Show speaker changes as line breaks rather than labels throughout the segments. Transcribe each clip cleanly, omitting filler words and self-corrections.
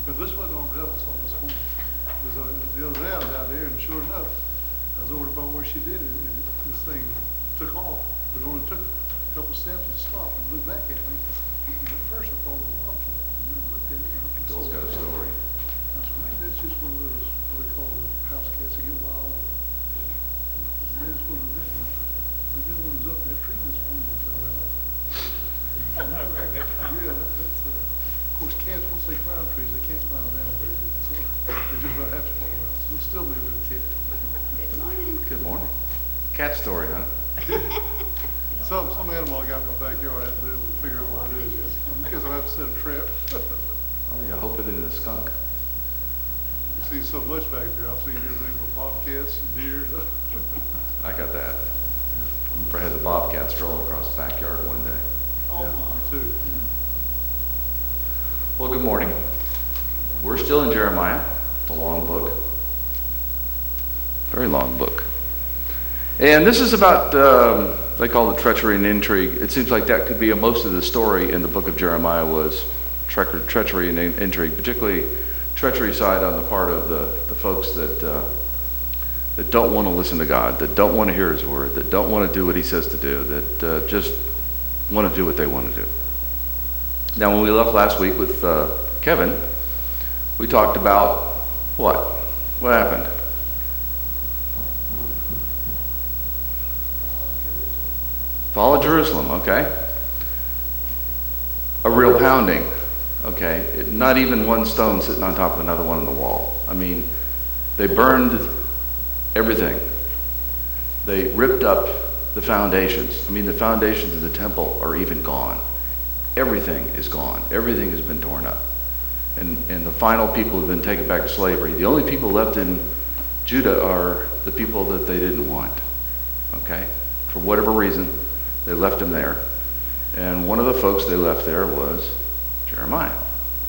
Because this wasn't Armored Devil saw this morning. Because the other day I was out there, and sure enough, I was over by where she did it, and this thing took off. But it only took a couple steps to stop and look back at me. And at first I thought it was a bobcat. And then I looked at it, and I
Bill's got a story.
I said, maybe that's just one of those, what they call the house cats that get wild. Maybe it's one of them. The good one was up in that tree this morning and fell out. Yeah, that's of course, cats, once they climb trees, they can't climb down very good. So they just about have to fall out. So still maybe a cat.
Good morning.
Good morning. Cat story, huh?
Some animal I got in my backyard, I have to figure out what it is. Because I have to set a trap.
Oh, yeah, I hope it isn't a skunk.
You've seen so much back there. I've seen everything from bobcats and deer.
I got that. I had the bobcat strolling across the backyard one day.
Yeah, me too.
Well, good morning. We're still in Jeremiah, the long book. Very long book. And this is about, they call it treachery and intrigue. It seems like that could be most of the story in the book of Jeremiah was treachery and intrigue, particularly treachery side on the part of the folks that don't want to listen to God, that don't want to hear His word, that don't want to do what He says to do, that just want to do what they want to do. Now, when we left last week with Kevin, we talked about what? What happened? Fall of Jerusalem, okay. A real pounding, okay. Not even one stone sitting on top of another one on the wall. I mean, they burned everything. They ripped up the foundations. I mean, the foundations of the temple are even gone. Everything is gone. Everything has been torn up. And the final people have been taken back to slavery. The only people left in Judah are the people that they didn't want, okay. For whatever reason, they left them there. And one of the folks they left there was Jeremiah.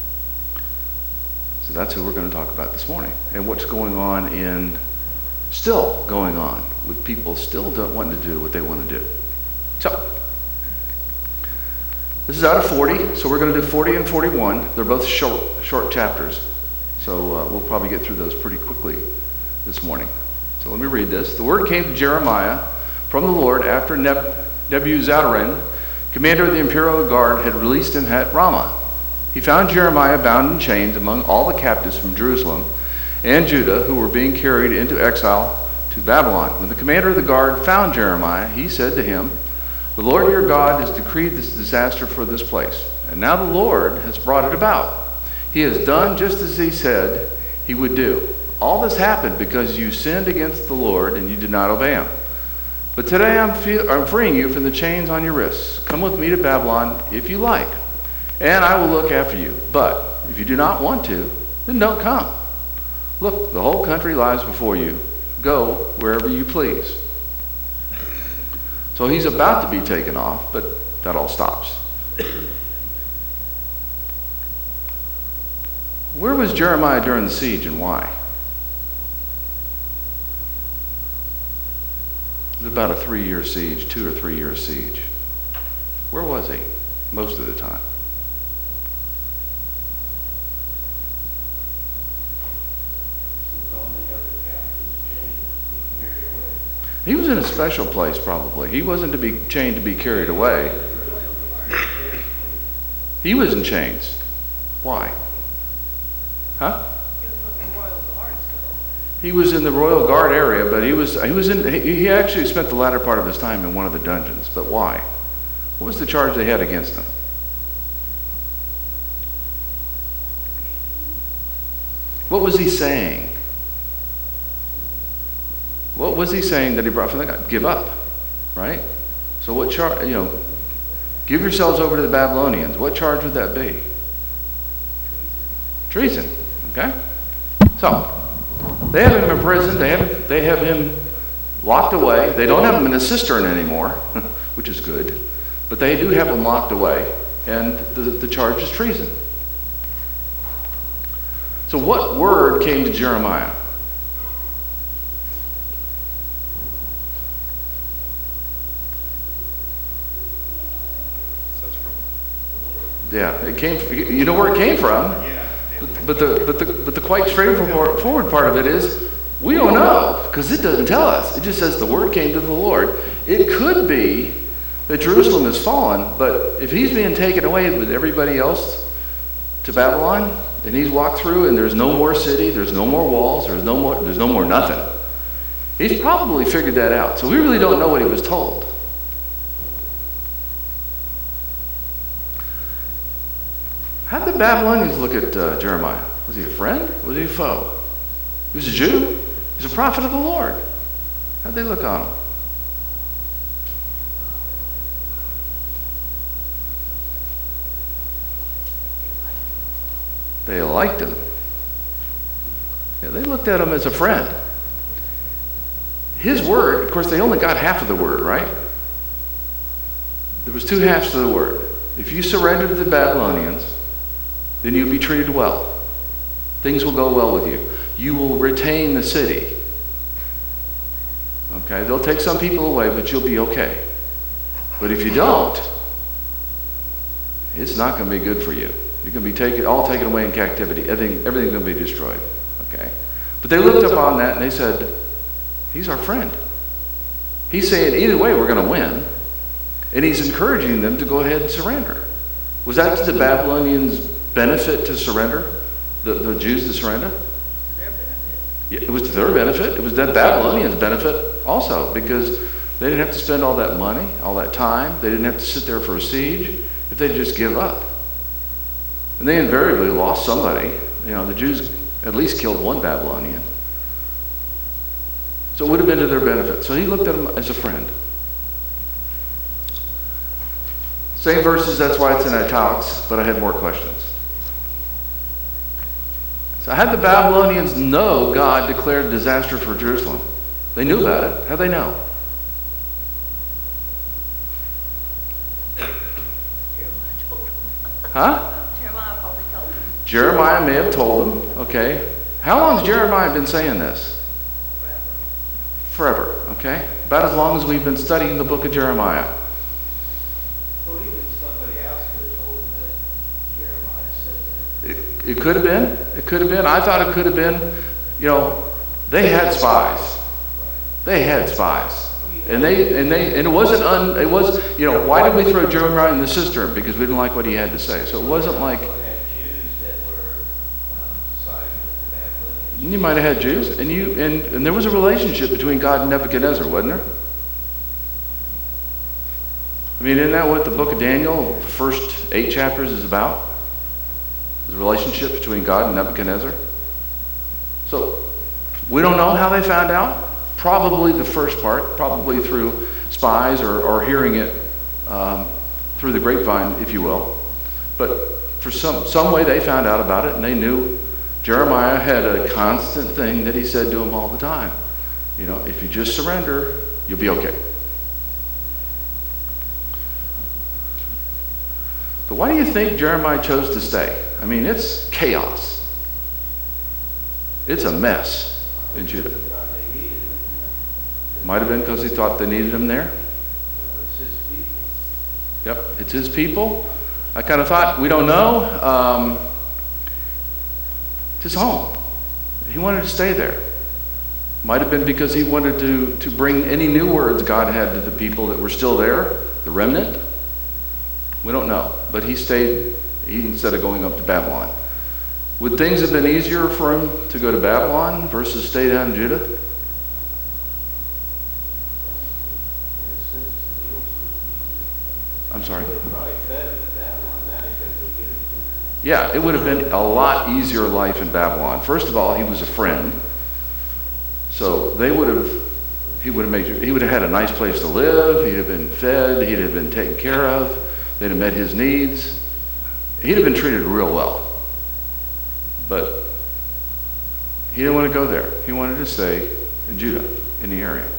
So that's who we're going to talk about this morning. And what's going on still going on with people still don't want to do what they want to do. So, this is out of 40, so we're going to do 40 and 41. They're both short chapters. So we'll probably get through those pretty quickly this morning. So let me read this. The word came to Jeremiah from the Lord after Nebuzaradan, commander of the imperial guard, had released him at Ramah. He found Jeremiah bound in chains among all the captives from Jerusalem and Judah who were being carried into exile to Babylon. When the commander of the guard found Jeremiah, he said to him, "The Lord your God has decreed this disaster for this place, and now the Lord has brought it about. He has done just as He said He would do. All this happened because you sinned against the Lord and you did not obey Him. But today I'm freeing you from the chains on your wrists. Come with me to Babylon if you like, and I will look after you. But if you do not want to, then don't come. Look, the whole country lies before you. Go wherever you please." So he's about to be taken off, but that all stops. Where was Jeremiah during the siege and why? It was about a 3-year siege, 2 or 3 year siege. Where was he most of the time? He was in a special place, probably. He wasn't to be chained to be carried away. He was in chains. Why? Huh? He was in the royal guard area, but he actually spent the latter part of his time in one of the dungeons. But why? What was the charge they had against him? What was he saying? What was he saying that he brought from the God? Give up, right? So what charge, give yourselves over to the Babylonians. What charge would that be? Treason, okay? So, they have him in prison. They have him locked away. They don't have him in a cistern anymore, which is good. But they do have him locked away. And the charge is treason. So what word came to Jeremiah? Yeah, it came. You know where it came from? But the quite straightforward part of it is, we don't know, because it doesn't tell us. It just says the word came to the Lord. It could be that Jerusalem has fallen, but if he's being taken away with everybody else to Babylon, and he's walked through and there's no more city, there's no more walls, there's no more nothing. He's probably figured that out. So we really don't know what he was told. How did the Babylonians look at Jeremiah? Was he a friend? Was he a foe? He was a Jew. He was a prophet of the Lord. How did they look on him? They liked him. Yeah, they looked at him as a friend. His word, of course, they only got half of the word, right? There was two halves to the word. If you surrender to the Babylonians, then you'll be treated well. Things will go well with you. You will retain the city. Okay, they'll take some people away, but you'll be okay. But if you don't, it's not going to be good for you. You're going to be all taken away in captivity. Everything's going to be destroyed. Okay, but they looked up on that and they said, he's our friend. He's saying either way we're going to win, and he's encouraging them to go ahead and surrender. Was that to the Babylonians' benefit to surrender? The Jews to surrender? Yeah, it was to their benefit. It was the Babylonians' benefit also, because they didn't have to spend all that money, all that time. They didn't have to sit there for a siege if they'd just give up. And they invariably lost somebody. You know, the Jews at least killed one Babylonian. So it would have been to their benefit. So he looked at him as a friend. Same verses, that's why it's in italics, but I had more questions. So how did the Babylonians know God declared disaster for Jerusalem? They knew about it. How'd they know?
Jeremiah told them.
Huh?
Jeremiah probably told them.
Jeremiah may have told them. Okay. How long has Jeremiah been saying this? Forever. Okay. About as long as we've been studying the book of Jeremiah.
Well, even somebody else could have told them that Jeremiah said that.
It could have been. It could have been. I thought it could have been. You know, they had spies. They had spies. And it wasn't why did we throw Jeremiah in the cistern? Because we didn't like what he had to say. So it wasn't like
They had Jews that were siding with the Babylonians.
you might have had Jews, and there was a relationship between God and Nebuchadnezzar, wasn't there? I mean, isn't that what the book of Daniel, the first 8 chapters, is about? The relationship between God and Nebuchadnezzar. So we don't know how they found out. Probably the first part, probably through spies or hearing it through the grapevine, if you will. But for some way they found out about it, and they knew Jeremiah had a constant thing that he said to them all the time. You know, if you just surrender, you'll be okay. So why do you think Jeremiah chose to stay? I mean, it's chaos. It's a mess in Judah. Might have been because he thought they needed him there.
It's his people.
Yep, it's his people. I kind of thought, we don't know. It's his home. He wanted to stay there. Might have been because he wanted to bring any new words God had to the people that were still there, the remnant. We don't know. But he stayed, instead of going up to Babylon. Would things have been easier for him to go to Babylon versus stay down in Judah?
In a sense, he was
I'm sorry.
probably fed him in Babylon. Now he's got to go get it to him.
Yeah, it would have been a lot easier life in Babylon. First of all, he was a friend. So he would have had a nice place to live. He'd have been fed. He'd have been taken care of. They'd have met his needs. He'd have been treated real well. But he didn't want to go there. He wanted to stay in Judah, in the area.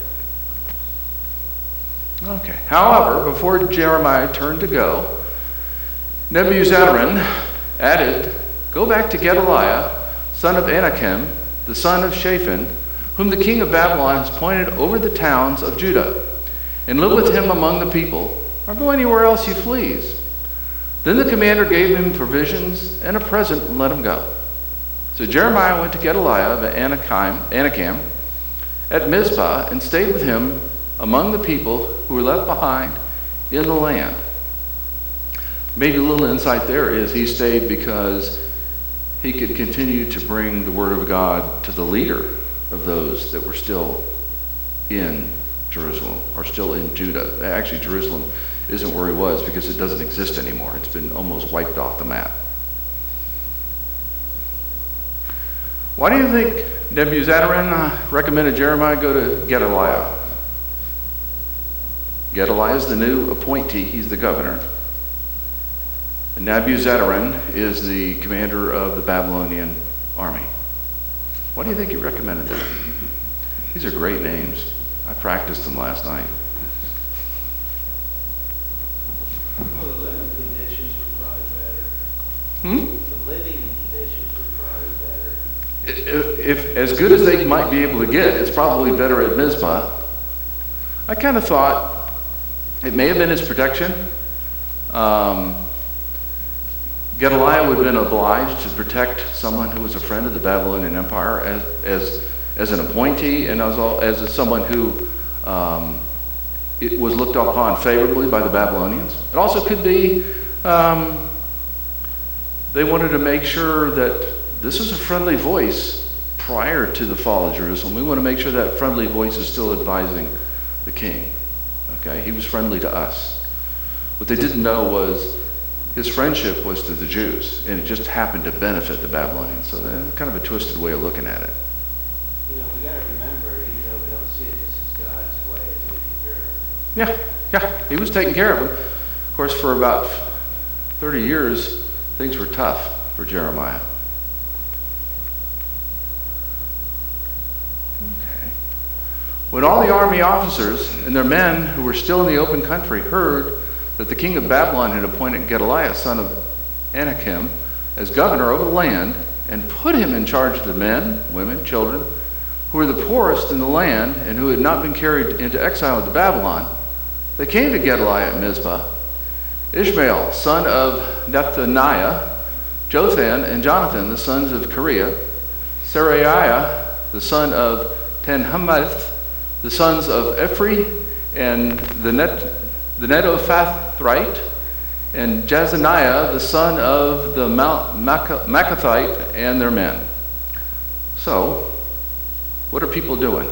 Okay. However, before Jeremiah turned to go, Nebuchadnezzar added, "Go back to Gedaliah, son of Anakim, the son of Shaphan, whom the king of Babylon has appointed over the towns of Judah, and live with him among the people, or go anywhere else you please." Then the commander gave him provisions and a present and let him go. So Jeremiah went to Gedaliah of Anakim at Mizpah and stayed with him among the people who were left behind in the land. Maybe a little insight there is he stayed because he could continue to bring the word of God to the leader of those that were still in Jerusalem or still in Judah. Actually, Jerusalem isn't where he was because it doesn't exist anymore. It's been almost wiped off the map. Why do you think Nebuzaradan recommended Jeremiah go to Gedaliah? Gedaliah is the new appointee. He's the governor. And Nebuzaradan is the commander of the Babylonian army. Why do you think he recommended them? These are great names. I practiced them last night.
Well, the living conditions were probably better. The living conditions were probably better.
If as good as they might be able to get, it's probably better at Mizpah. I kind of thought it may have been his protection. Gedaliah would have been obliged to protect someone who was a friend of the Babylonian Empire as an appointee and as someone who it was looked upon favorably by the Babylonians. It also could be they wanted to make sure that this is a friendly voice prior to the fall of Jerusalem. We want to make sure that friendly voice is still advising the king. Okay, he was friendly to us. What they didn't know was his friendship was to the Jews, and it just happened to benefit the Babylonians. So that's kind of a twisted way of looking at it.
You know, we got to remember, even though we don't see it, this is God's way of taking care of it.
Yeah, he was taking care of them. Of course, for about 30 years, things were tough for Jeremiah. Okay. When all the army officers and their men who were still in the open country heard that the king of Babylon had appointed Gedaliah, son of Anakim, as governor over the land and put him in charge of the men, women, children, who were the poorest in the land and who had not been carried into exile into Babylon, they came to Gedaliah at Mizpah. Ishmael, son of Nethaniah, Jothan, and Jonathan, the sons of Kareah, Seraiah, the son of Tanhumeth, the sons of Ephri, and the Netophathite, and Jazaniah, the son of the Makathite, and their men. So, what are people doing?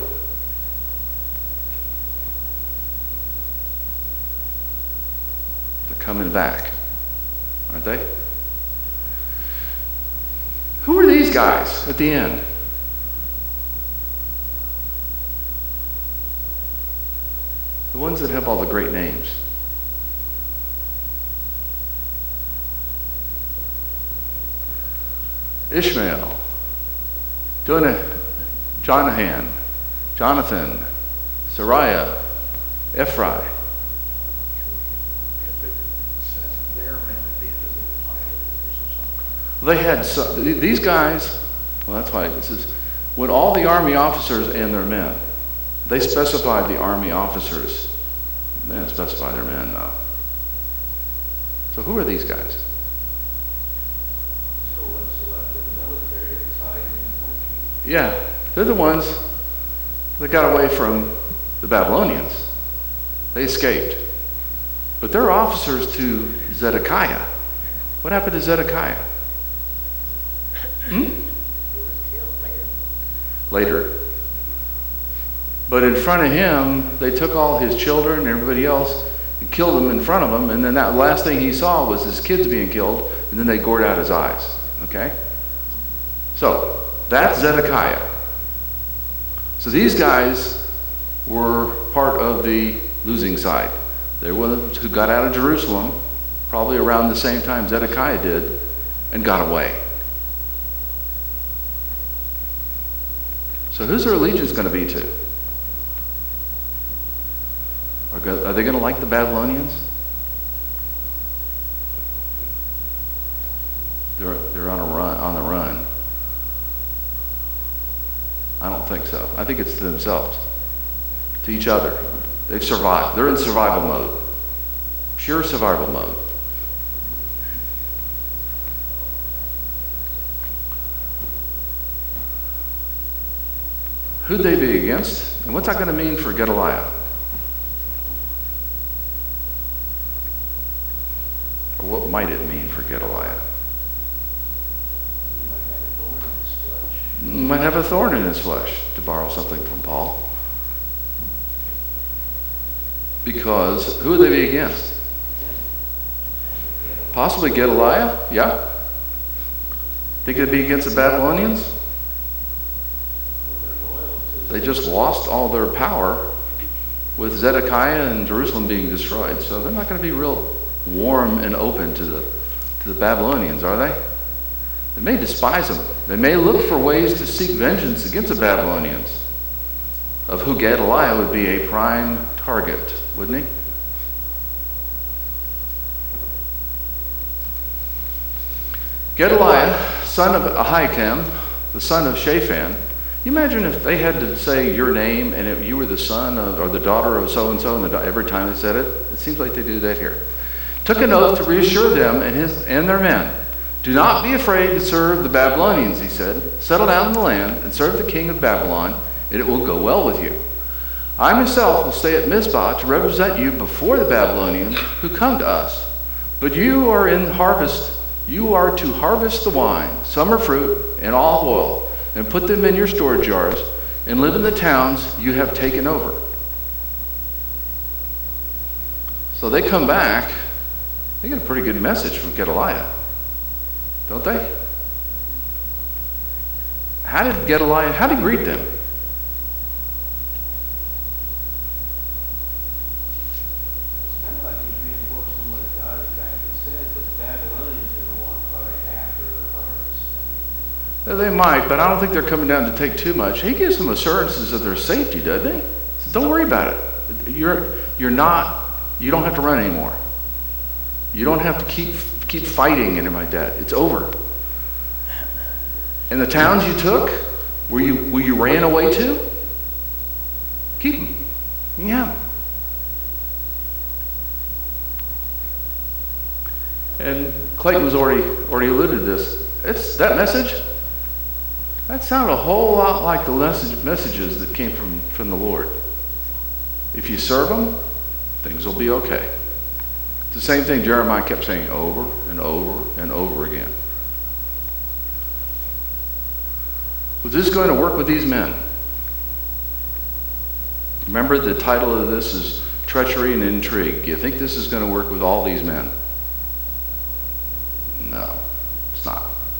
They're coming back, aren't they? Who are these guys at the end? The ones that have all the great names. Ishmael, Jonathan, Seraiah, Ephri. They had these guys. Well, that's why this is when all the army officers and their men. They specified the army officers. They didn't specify their men, though. So who are these guys?
So what's left of the military inside the country?
Yeah, they're the ones that got away from the Babylonians. They escaped. But they're officers to Zedekiah. What happened to Zedekiah?
He was killed later.
Later. But in front of him, they took all his children and everybody else and killed them in front of him. And then that last thing he saw was his kids being killed. And then they gored out his eyes. Okay? So, that's Zedekiah. So these guys were part of the losing side. They were the ones who got out of Jerusalem, probably around the same time Zedekiah did, and got away. So who's their allegiance going to be to? Are they going to like the Babylonians? They're on the run. I don't think so. I think it's to themselves, to each other. They've survived. They're in survival mode, pure survival mode. who'd they be against? And what's that going to mean for Gedaliah? Or what might it mean for Gedaliah?
He might have a thorn in his flesh.
Might have a thorn in his flesh, to borrow something from Paul. Because who would they be against? Possibly Gedaliah? Yeah? Think it'd be against the Babylonians?
Well, they're loyal to
They just lost all their power with Zedekiah and Jerusalem being destroyed. So they're not going to be real warm and open to the Babylonians, are they? They may despise them. They may look for ways to seek vengeance against the Babylonians, of who Gedaliah would be a prime target, wouldn't he? Gedaliah, son of Ahikam, the son of Shaphan. You imagine if they had to say your name and if you were the son of, or the daughter of so-and-so every time they said it? It seems like they do that here. Took an oath to reassure them and their men. Do not be afraid to serve the Babylonians, he said. Settle down in the land and serve the king of Babylon, and it will go well with you. I myself will stay at Mizpah to represent you before the Babylonians who come to us. But you are in harvest. You are to harvest the wine, summer fruit, and olive oil, and put them in your storage jars, and live in the towns you have taken over. So they come back. They get a pretty good message from Gedaliah, don't they? How did he greet them?
It's kind of like he's reinforcing what God exactly said, but the Babylonians are going to want probably half of their harvest.
They might, but I don't think they're coming down to take too much. He gives them assurances of their safety, doesn't he? He says, don't worry about it. You don't have to run anymore. You don't have to keep fighting any like that. It's over. And the towns you took, where you ran away to, keep them. You can have them. And Clayton was already alluded to this. It's that message. That sounded a whole lot like the messages that came from the Lord. If you serve them, things will be okay. It's the same thing Jeremiah kept saying over and over and over again. Was this going to work with these men? Remember, the title of this is Treachery and Intrigue. Do you think this is going to work with all these men? No, it's not.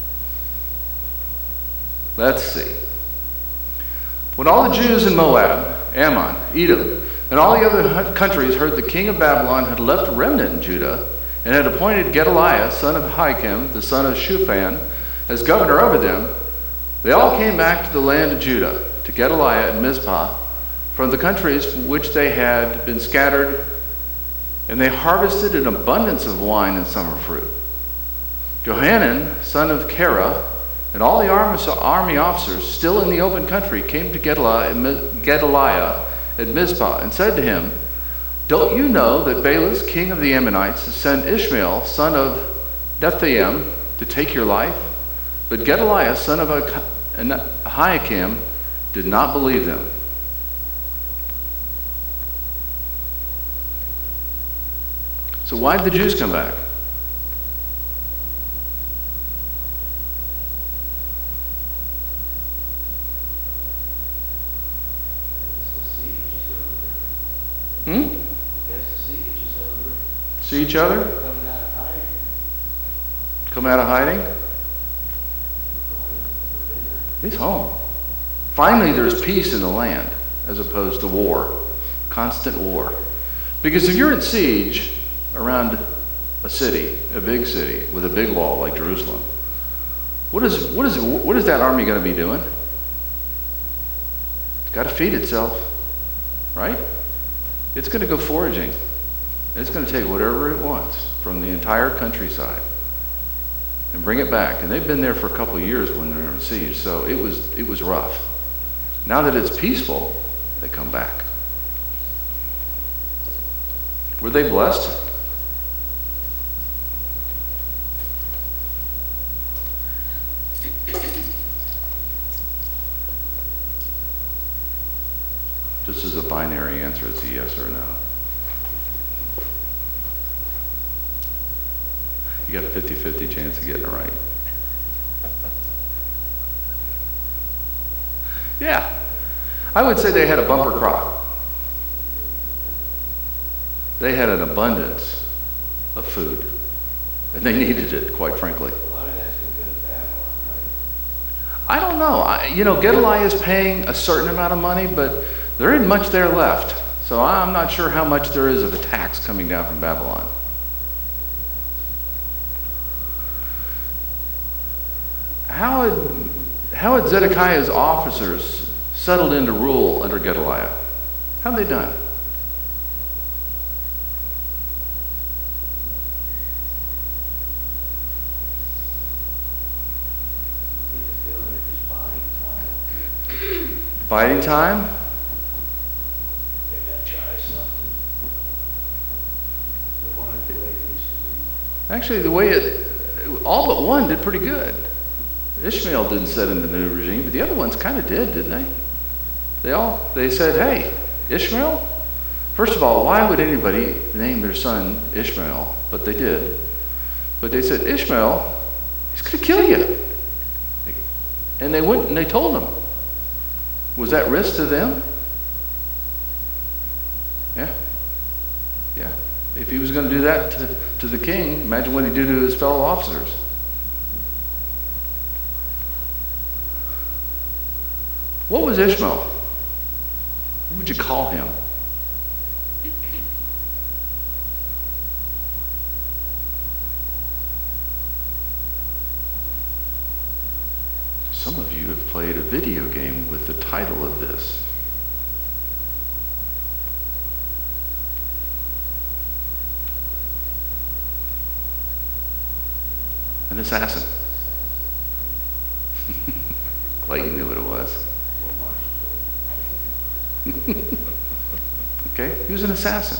Let's see. When all the Jews in Moab, Ammon, Edom, and all the other countries heard the king of Babylon had left a remnant in Judah and had appointed Gedaliah, son of Ahikam, the son of Shaphan, as governor over them, they all came back to the land of Judah, to Gedaliah at Mizpah, from the countries from which they had been scattered, and they harvested an abundance of wine and summer fruit. Johanan, son of Kara, and all the army officers still in the open country came to Gedaliah at Mizpah and said to him, don't you know that Baalis, king of the Ammonites, has sent Ishmael, son of Nethaim, to take your life? But Gedaliah, son of Ahikam, did not believe them. So why did the Jews come back? See each other? Come out of hiding? He's home. Finally, there's peace in the land as opposed to war, constant war. Because if you're in siege around a city, a big city with a big wall like Jerusalem, what is that army going to be doing? It's got to feed itself, right? It's going to go foraging. It's going to take whatever it wants from the entire countryside and bring it back. And they've been there for a couple of years when they're in siege, so it was rough. Now that it's peaceful, they come back. Were they blessed? This is a binary answer. It's a yes or a no. You got a 50-50 chance of getting it right. Yeah. I would say they had a bumper crop. They had an abundance of food. And they needed it, quite frankly.
A lot of that's going to go to Babylon, right?
I don't know. Gedaliah is paying a certain amount of money, but there isn't much there left. So I'm not sure how much there is of a tax coming down from Babylon. How had Zedekiah's officers settled into rule under Gedaliah? How had they done?
I get the feeling they're just buying time.
Biding time?
They got to try something. They want it the way it used to be.
Actually, all but one did pretty good. Ishmael didn't set in the new regime, but the other ones kind of did, didn't they? They said, hey, Ishmael? First of all, why would anybody name their son Ishmael? But they did. But they said, Ishmael, he's going to kill you. And they went and they told him. Was that risk to them? Yeah. Yeah. If he was going to do that to the king, imagine what he'd do to his fellow officers. What was Ishmael? What would you call him? Some of you have played a video game with the title of this. An assassin. Clayton knew what it was. Okay, he was an assassin.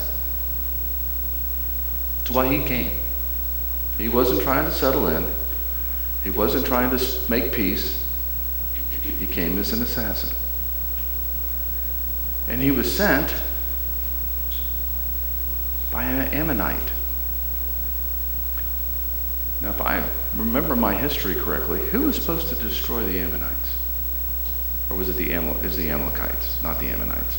That's why he came. He wasn't trying to settle in. He wasn't trying to make peace. He came as an assassin. And he was sent by an Ammonite. Now, if I remember my history correctly, who was supposed to destroy the Ammonites? Or was it the Amalekites, not the Ammonites?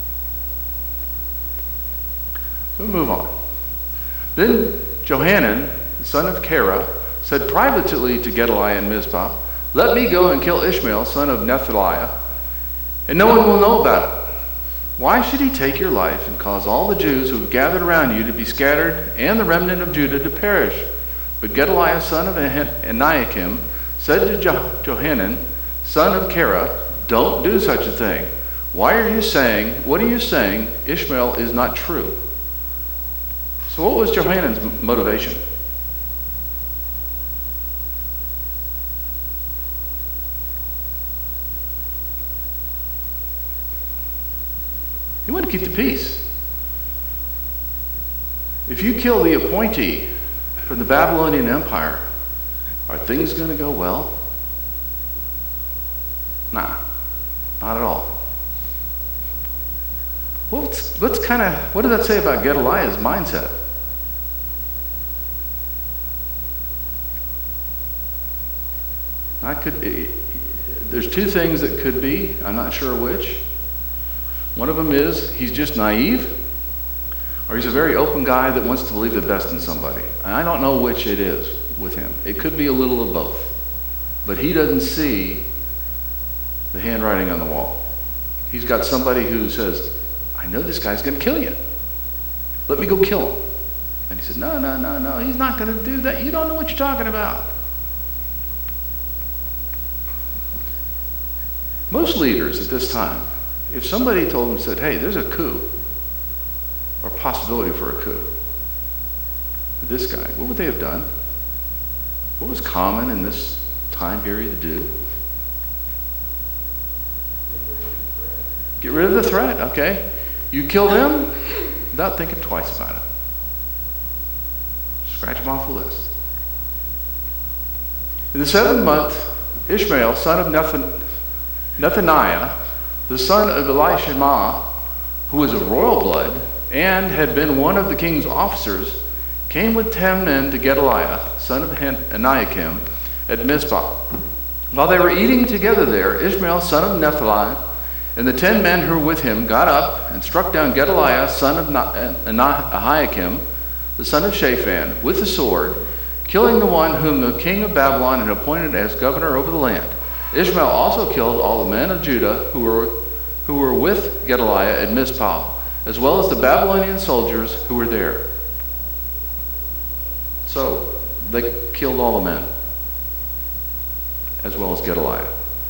So we move on. Then Johanan, the son of Kara, said privately to Gedaliah and Mizpah, let me go and kill Ishmael, son of Nethaliah, and no one will know about it. Why should he take your life and cause all the Jews who have gathered around you to be scattered and the remnant of Judah to perish? But Gedaliah, son of Aniakim, said to Johanan, son of Kara, don't do such a thing. What are you saying? Ishmael is not true. So what was Johanan's motivation? He wanted to keep the peace. If you kill the appointee from the Babylonian Empire, are things going to go well? Nah, not at all. Well, what does that say about Gedaliah's mindset? There's two things that could be. I'm not sure which. One of them is he's just naive, or he's a very open guy that wants to believe the best in somebody. And I don't know which it is with him. It could be a little of both. But he doesn't see the handwriting on the wall. He's got somebody who says, I know this guy's going to kill you. Let me go kill him. And he said, no, he's not going to do that. You don't know what you're talking about. Most leaders at this time, if somebody told them, said, hey, there's a coup, or possibility for a coup, with this guy, what would they have done? What was common in this time period to do? Get rid of the threat, okay? You kill them without thinking twice about it. Scratch them off the list. In the 7th month, Ishmael, son of Nethaniah, the son of Elishama, who was of royal blood, and had been one of the king's officers, came with 10 men to Gedaliah, son of Aniakim, at Mizpah. While they were eating together there, Ishmael, son of Nephali, and the 10 men who were with him got up and struck down Gedaliah, son of Ahiakim, the son of Shaphan, with the sword, killing the one whom the king of Babylon had appointed as governor over the land. Ishmael also killed all the men of Judah who were with Gedaliah at Mizpah, as well as the Babylonian soldiers who were there. So they killed all the men, as well as Gedaliah.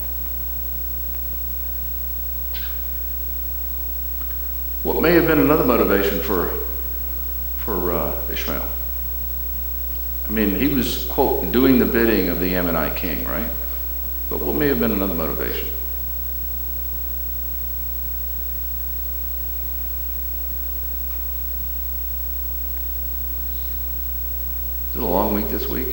What may have been another motivation for Ishmael? I mean, he was, quote, doing the bidding of the Ammonite king, right? But what may have been another motivation? Is it a long week this week?
You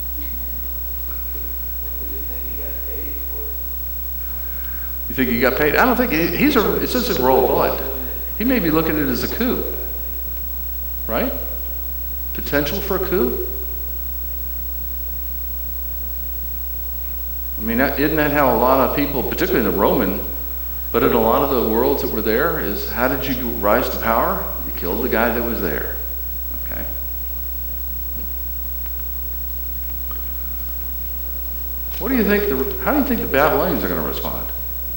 think he got paid for it?
You think he got paid? I don't think it's just a roll of blood. He may be looking at it as a coup, right? Potential for a coup? I mean, isn't that how a lot of people, particularly in the Roman, but in a lot of the worlds that were there, is how did you rise to power? You killed the guy that was there. Okay. What do you think? How do you think the Babylonians are going to respond?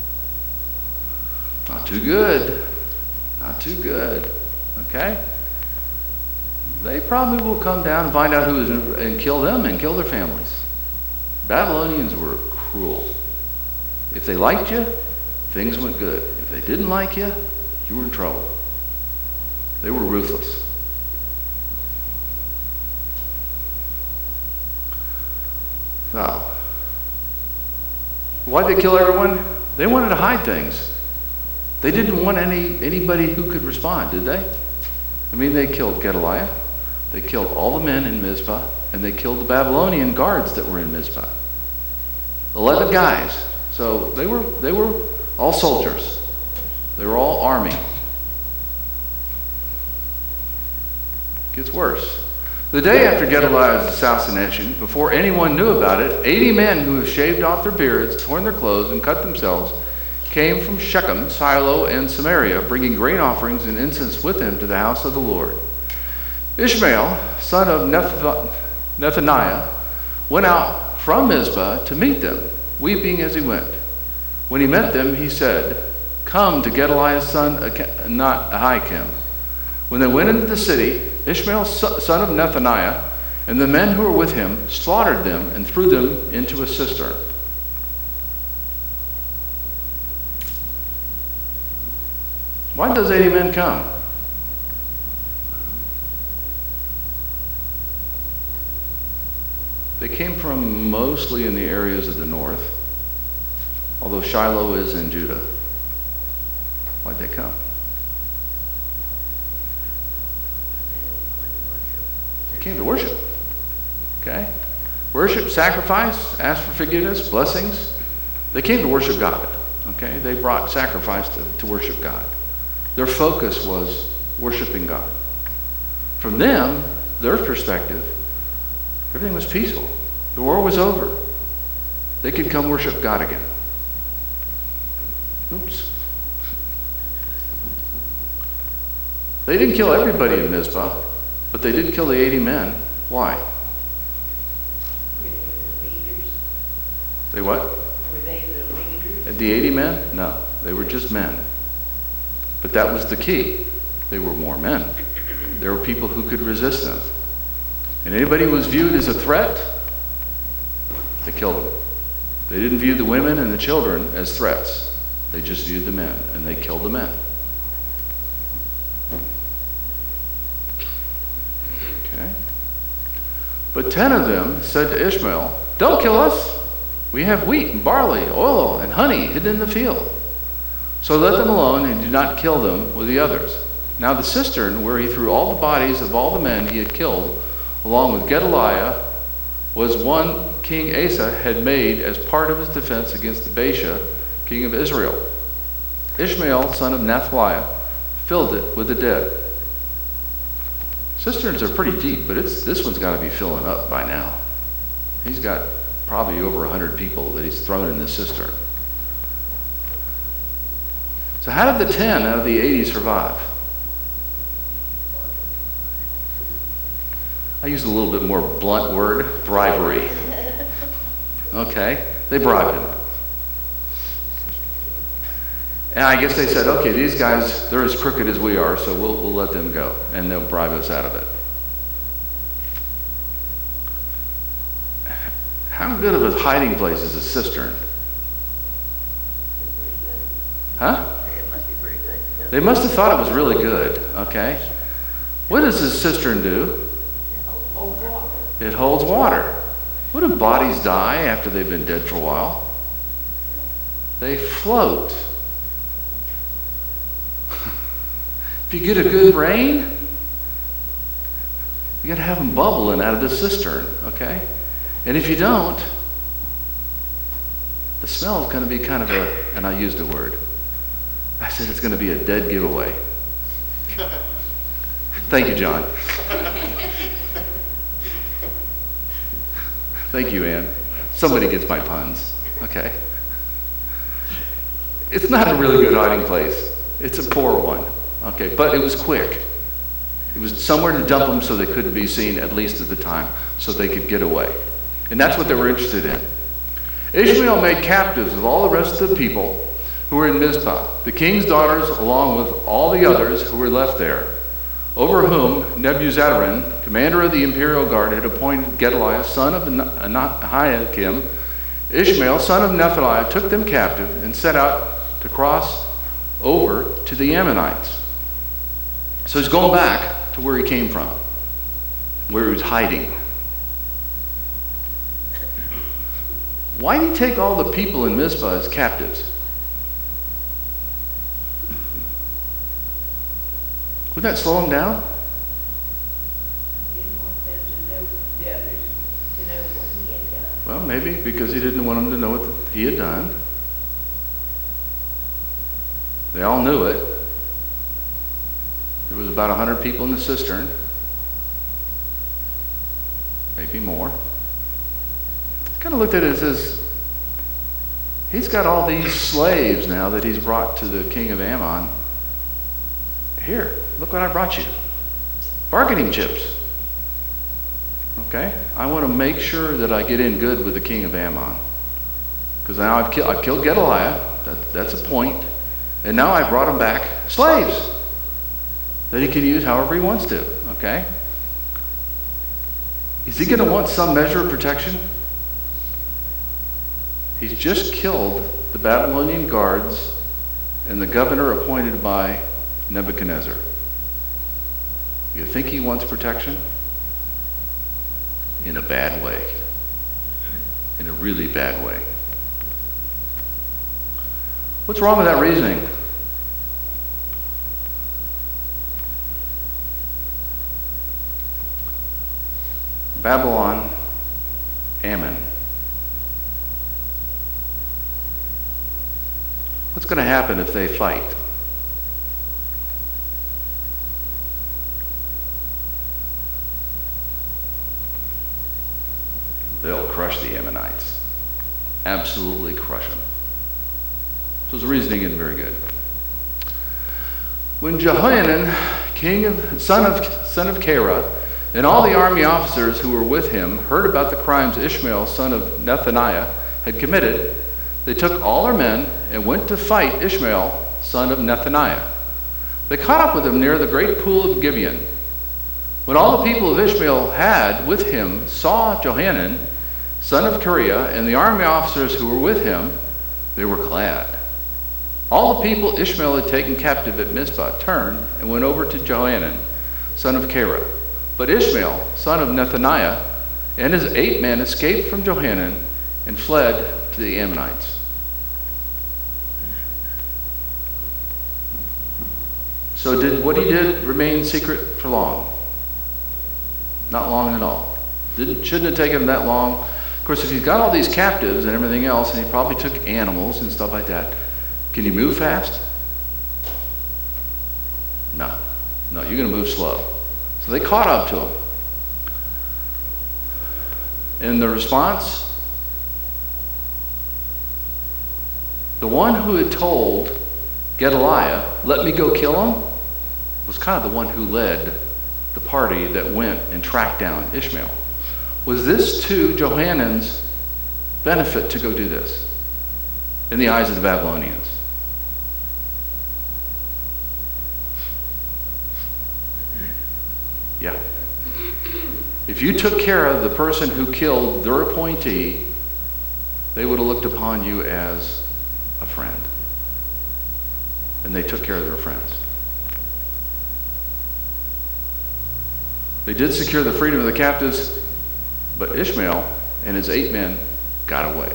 Not too good. Not too good. Okay? They probably will come down and find out who is and kill them and kill their families. Babylonians were cruel. If they liked you, things went good. If they didn't like you, you were in trouble. They were ruthless. So, why'd they kill everyone? They wanted to hide things. They didn't want anybody who could respond, did they? I mean, they killed Gedaliah. They killed all the men in Mizpah, and they killed the Babylonian guards that were in Mizpah. 11 guys. So they were all soldiers. They were all army. Gets worse. The day after Gedaliah's assassination, before anyone knew about it, 80 men who had shaved off their beards, torn their clothes, and cut themselves came from Shechem, Shiloh, and Samaria, bringing grain offerings and incense with them to the house of the Lord. Ishmael, son of Nethaniah, went out from Mizpah to meet them, weeping as he went. When he met them, he said, "Come to Gedaliah's son Ahiakim." When they went into the city, Ishmael, son of Nethaniah, and the men who were with him slaughtered them and threw them into a cistern. Why did those 80 men come? They came from mostly in the areas of the north, although Shiloh is in Judah. Why'd they come? They came to worship. Okay? Worship, sacrifice, ask for forgiveness, blessings. They came to worship God. Okay? They brought sacrifice to worship God. Their focus was worshiping God. From them, their perspective, everything was peaceful. The war was over. They could come worship God again. Oops. They didn't kill everybody in Mizpah, but they did kill the 80 men. Why?
Were they the leaders?
They what?
Were they the leaders?
The 80 men? No, they were just men. But that was the key. They were more men. There were people who could resist them. And anybody who was viewed as a threat, they killed them. They didn't view the women and the children as threats. They just viewed the men, and they killed the men. Okay. But 10 of them said to Ishmael, "Don't kill us. We have wheat and barley, oil and honey hidden in the field. So let them alone and do not kill them with the others." Now the cistern where he threw all the bodies of all the men he had killed, along with Gedaliah, was one King Asa had made as part of his defense against the Baasha, king of Israel. Ishmael, son of Nethaniah, filled it with the dead. Cisterns are pretty deep, but this one's got to be filling up by now. He's got probably over 100 people that he's thrown in this cistern. So how did the 10 out of the 80 survive? I used a little bit more blunt word, bribery. Okay, they bribed him. And I guess they said, okay, these guys, they're as crooked as we are, so we'll let them go, and they'll bribe us out of it. How good of a hiding place is a cistern? Huh?
It must be pretty good.
They must have thought it was really good, okay? What does this cistern do?
Old water.
It holds water. What do bodies die after they've been dead for a while? They float. If you get a good rain, you got to have them bubbling out of the cistern, okay? And if you don't, the smell is going to be kind of and I used a word. I said it's going to be a dead giveaway. Thank you, John. Thank you, Ann. Somebody gets my puns. Okay. It's not a really good hiding place. It's a poor one. Okay, but it was quick. It was somewhere to dump them so they couldn't be seen, at least at the time, so they could get away. And that's what they were interested in. Ishmael made captives of all the rest of the people who were in Mizpah, the king's daughters along with all the others who were left there, over whom Nebuzaradan, commander of the imperial guard, had appointed Gedaliah, son of Ahikam. Ishmael, son of Nethaniah, took them captive and set out to cross over to the Ammonites. So he's going back to where he came from, where he was hiding. Why did he take all the people in Mizpah as captives? Wouldn't that slow him down?
Didn't want them to know, the others to know what he had done.
Well, maybe because he didn't want them to know what he had done. They all knew it. There was about 100 people in the cistern. Maybe more. Kind of looked at it and says, he's got all these slaves now that he's brought to the king of Ammon. Here, look what I brought you. Bargaining chips. Okay? I want to make sure that I get in good with the king of Ammon. Because now I've killed Gedaliah. That's a point. And now I brought him back slaves that he can use however he wants to. Okay? Is he going to want some measure of protection? He's just killed the Babylonian guards and the governor appointed by Nebuchadnezzar. You think he wants protection? In a bad way. In a really bad way. What's wrong with that reasoning? Babylon, Ammon. What's going to happen if they fight? They'll crush the Ammonites. Absolutely crush them. So his reasoning isn't very good. When Jehohanan, son of Kara, and all the army officers who were with him heard about the crimes Ishmael, son of Nethaniah, had committed, they took all their men and went to fight Ishmael, son of Nethaniah. They caught up with him near the great pool of Gibeon. When all the people of Ishmael had with him saw Johanan, son of Kareah, and the army officers who were with him, they were glad. All the people Ishmael had taken captive at Mizpah turned and went over to Johanan, son of Kareah. But Ishmael, son of Nethaniah, and his 8 men escaped from Johanan and fled to the Ammonites. So did what he did remain secret for long? Not long at all. Shouldn't have taken him that long. Of course, if he's got all these captives and everything else, and he probably took animals and stuff like that, can he move fast? No, you're going to move slow. So they caught up to him. And the response, the one who had told Gedaliah, let me go kill him, was kind of the one who led the party that went and tracked down Ishmael. Was this to Johanan's benefit to go do this in the eyes of the Babylonians? Yeah. If you took care of the person who killed their appointee, they would have looked upon you as a friend. And they took care of their friends. They did secure the freedom of the captives, but Ishmael and his 8 men got away.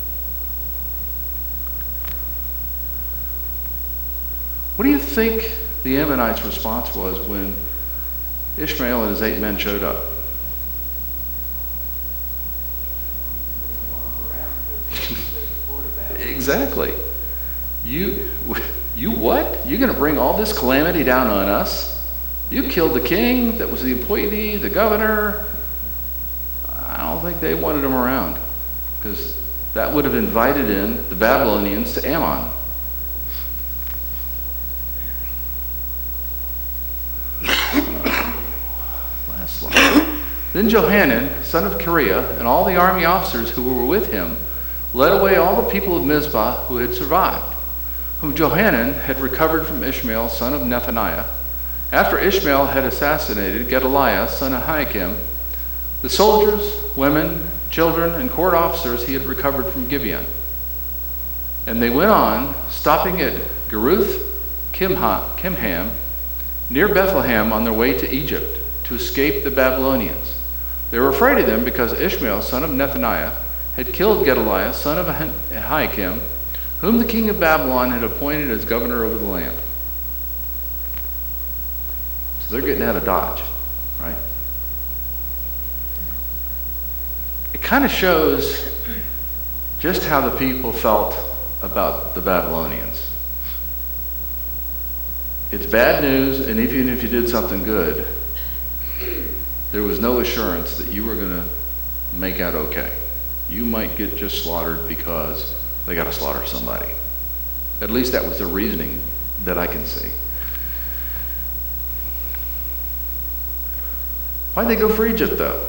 What do you think the Ammonites' response was when Ishmael and his 8 men showed up? Exactly. You what? You're going to bring all this calamity down on us? You killed the king that was the appointee, the governor. I don't think they wanted him around, because that would have invited in the Babylonians to Ammon. Last slide. Then Johanan, son of Kareah, and all the army officers who were with him led away all the people of Mizpah who had survived, whom Johanan had recovered from Ishmael, son of Nethaniah, after Ishmael had assassinated Gedaliah, son of Ahikam, the soldiers, women, children, and court officers he had recovered from Gibeon. And they went on, stopping at Geruth Kimham, near Bethlehem, on their way to Egypt, to escape the Babylonians. They were afraid of them because Ishmael, son of Nethaniah, had killed Gedaliah, son of Ahikam, whom the king of Babylon had appointed as governor over the land. So they're getting out of Dodge, right? It kind of shows just how the people felt about the Babylonians. It's bad news, and even if you did something good, there was no assurance that you were going to make out okay. You might get just slaughtered because they got to slaughter somebody. At least that was the reasoning that I can see. Why'd they go for Egypt, though?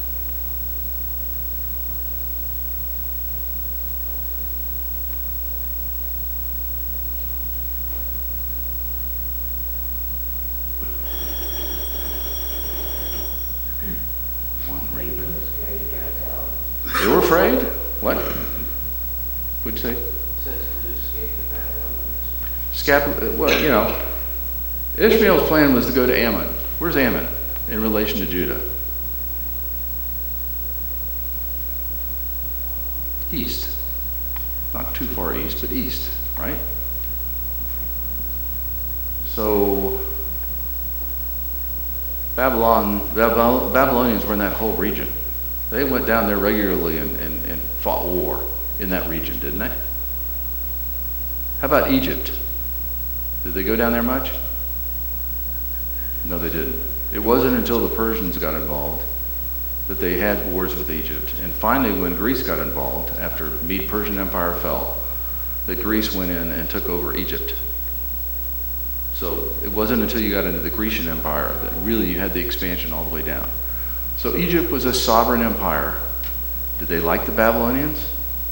They were afraid? What? What'd you say?
It says to escape the Babylonians.
Well, you know, Ishmael's plan was to go to Ammon. Where's Ammon in relation to Judah? East. Not too far east, but east, right? So Babylonians were in that whole region. They went down there regularly and fought war in that region, didn't they? How about Egypt? Did they go down there much? No, they didn't. It wasn't until the Persians got involved that they had wars with Egypt. And finally, when Greece got involved, after the Mede-Persian Empire fell, that Greece went in and took over Egypt. So it wasn't until you got into the Grecian Empire that really you had the expansion all the way down. So Egypt was a sovereign empire. Did they like the Babylonians?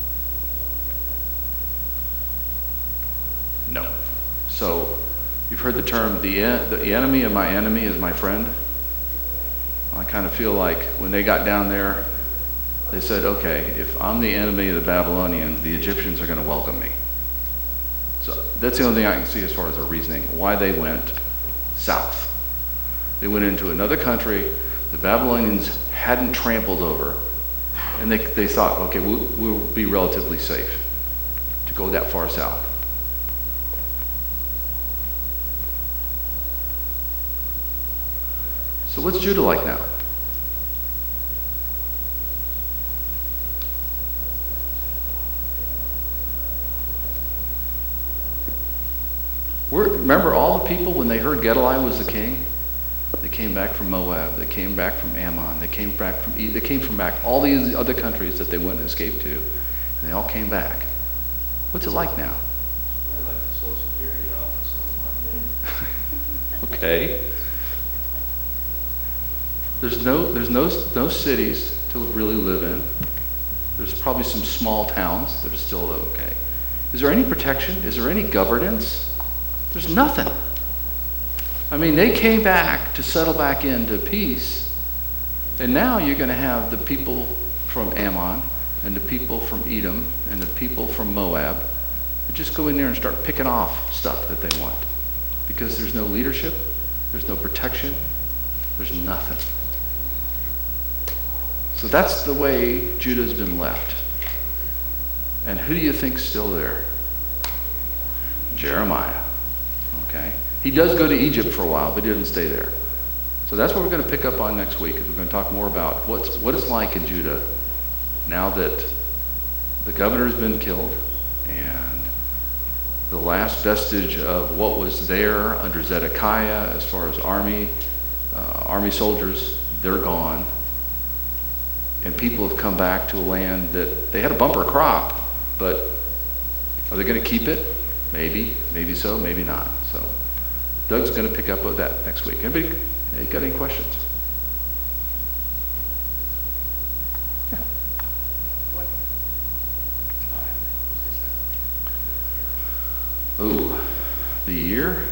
No. So you've heard the term, the enemy of my enemy is my friend. I kind of feel like when they got down there, they said, okay, if I'm the enemy of the Babylonians, the Egyptians are going to welcome me. So that's the only thing I can see as far as their reasoning, why they went south. They went into another country the Babylonians hadn't trampled over, and they thought, okay, we'll be relatively safe to go that far south. So what's Judah like now? Remember all the people when they heard Gedaliah was the king? They came back from Moab. They came back from Ammon. They came from back all these other countries that they went and escaped to, and they all came back. What's it like now?
It's like the Social Security office on Monday.
Okay. There's no cities to really live in. There's probably some small towns that are still okay. Is there any protection? Is there any governance? There's nothing. I mean, they came back to settle back into peace, and now you're going to have the people from Ammon and the people from Edom and the people from Moab who just go in there and start picking off stuff that they want because there's no leadership, there's no protection, there's nothing. So that's the way Judah's been left. And who do you think's still there? Jeremiah. Okay? He does go to Egypt for a while, but he doesn't stay there. So that's what we're going to pick up on next week. We're going to talk more about what it's like in Judah now that the governor's been killed and the last vestige of what was there under Zedekiah as far as army soldiers, they're gone. And people have come back to a land that they had a bumper crop, but are they going to keep it? Maybe so, maybe not. So Doug's going to pick up with that next week. Anybody got any questions? Yeah.
What time was this?
Ooh, the year?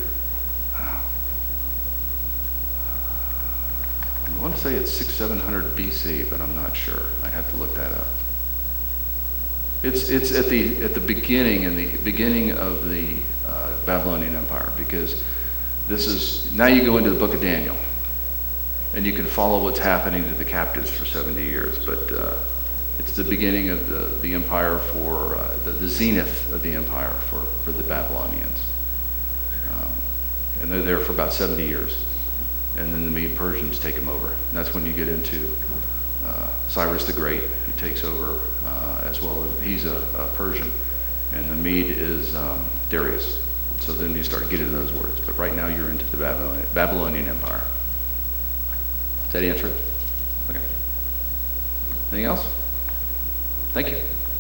I want to say it's 600-700 BC, but I'm not sure. I have to look that up. It's at the beginning of the Babylonian Empire, because this is now you go into the book of Daniel, and you can follow what's happening to the captives for 70 years. But it's the beginning of the empire for the zenith of the empire for the Babylonians, and they're there for about 70 years. And then the Mede-Persians take them over. And that's when you get into Cyrus the Great, who takes over as well. He's a Persian. And the Mede is Darius. So then you start getting those words. But right now you're into the Babylonian Empire. Does that answer it? Okay. Anything else? Thank you.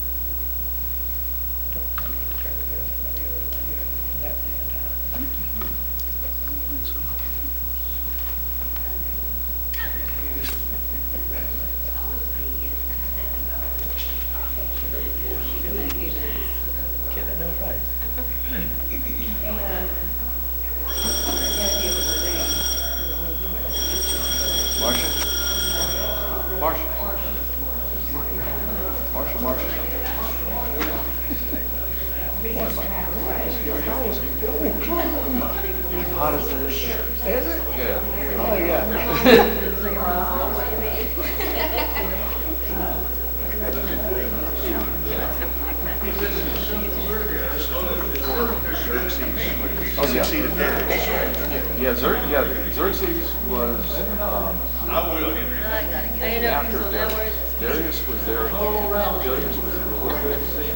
Xerxes was after Darius. Darius was there. Darius was the ruler.